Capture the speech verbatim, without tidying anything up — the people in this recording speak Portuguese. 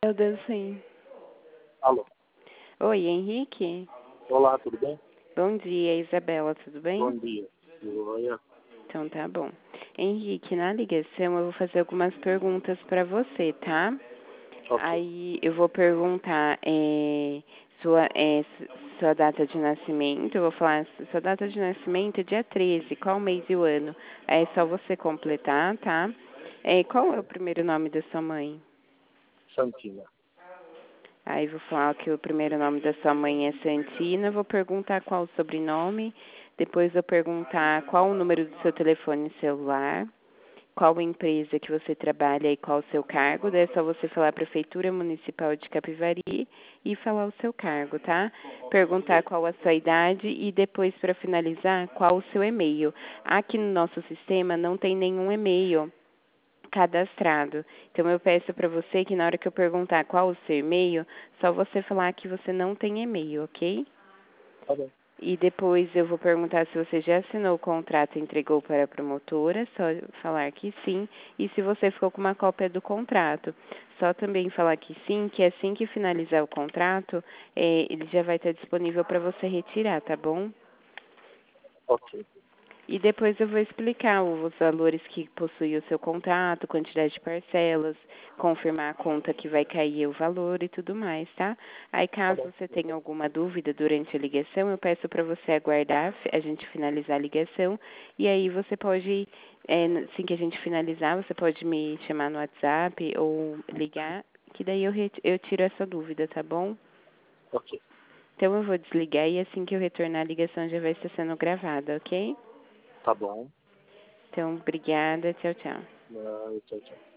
Meu Deus, sim. Alô. Oi, Henrique? Olá, tudo bem? Bom dia, Isabela, tudo bem? Bom dia. Joia. Então tá bom. Henrique, na ligação eu vou fazer algumas perguntas para você, tá? Ok. Aí eu vou perguntar é, sua, é, su- sua data de nascimento, eu vou falar sua data de nascimento é dia treze, qual mês e o ano? Aí é só você completar, tá? É, qual é o primeiro nome da sua mãe? Santina. Aí vou falar que o primeiro nome da sua mãe é Santina, vou perguntar qual o sobrenome, depois vou perguntar qual o número do seu telefone celular, qual empresa que você trabalha e qual o seu cargo, daí é só você falar Prefeitura Municipal de Capivari e falar o seu cargo, tá? Perguntar Ok. qual a sua idade e depois, para finalizar, qual o seu e-mail. Aqui no nosso sistema não tem nenhum e-mail cadastrado. Então eu peço para você que na hora que eu perguntar qual o seu e-mail, só você falar que você não tem e-mail, ok? Tá bem. E depois eu vou perguntar se você já assinou o contrato e entregou para a promotora, só falar que sim. E se você ficou com uma cópia do contrato, só também falar que sim, que assim que finalizar o contrato, eh, ele já vai estar disponível para você retirar, tá bom? Ok. E depois eu vou explicar os valores que possui o seu contrato, quantidade de parcelas, confirmar a conta que vai cair o valor e tudo mais, tá? Aí Tá caso bom. você tenha alguma dúvida durante a ligação, eu peço para você aguardar a gente finalizar a ligação e aí você pode, é, assim que a gente finalizar, você pode me chamar no WhatsApp ou ligar, que daí eu, ret- eu tiro essa dúvida, tá bom? Ok. Então eu vou desligar e assim que eu retornar a ligação já vai estar sendo gravada, ok? Tá bom. Então, obrigada. Tchau, tchau. Ah, tchau, tchau.